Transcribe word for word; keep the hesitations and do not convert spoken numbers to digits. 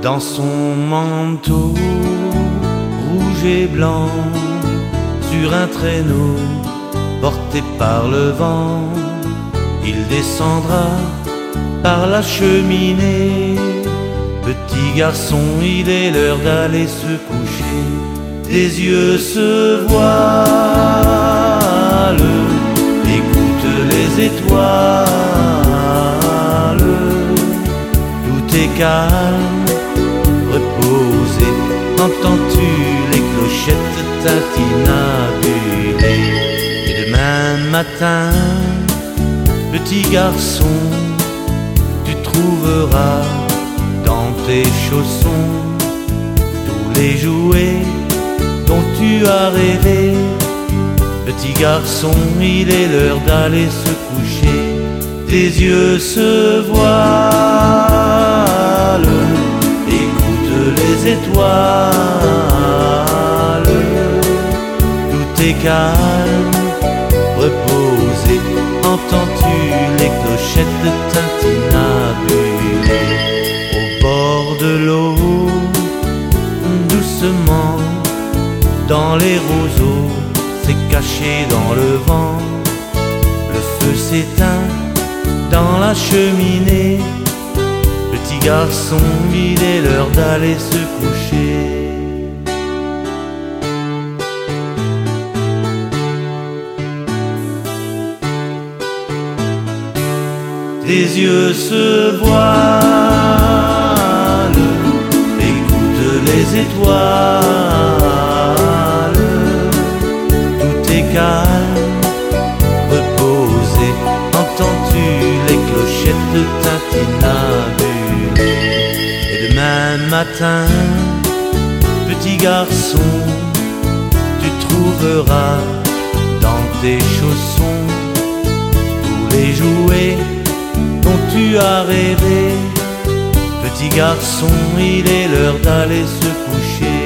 dans son manteau rouge et blanc, sur un traîneau porté par le vent, il descendra par la cheminée. Petit garçon, il est l'heure d'aller se coucher. Tes yeux se voilent, écoute les étoiles. Tout est calme, reposé. Entends-tu les clochettes tintinabulées? Et demain matin, petit garçon, tu trouveras dans tes chaussons tous les jouets dont tu as rêvé. Petit garçon, il est l'heure d'aller se coucher. Tes yeux se voilent, écoute les étoiles. Tout est calme, reposé. Entends-tu les clochettes tintinabulées? Au bord de l'eau, doucement, dans les roseaux, c'est caché dans le vent. Le feu s'éteint dans la cheminée. Petit garçon, il est l'heure d'aller se coucher. Tes yeux se voilent, écoute les étoiles. Tout est calme, reposé. Entends-tu les clochettes tintinabulées? Et demain matin, petit garçon, tu trouveras dans tes chaussons tous les jouets dont tu as rêvé. Petit garçon, il est l'heure d'aller se coucher.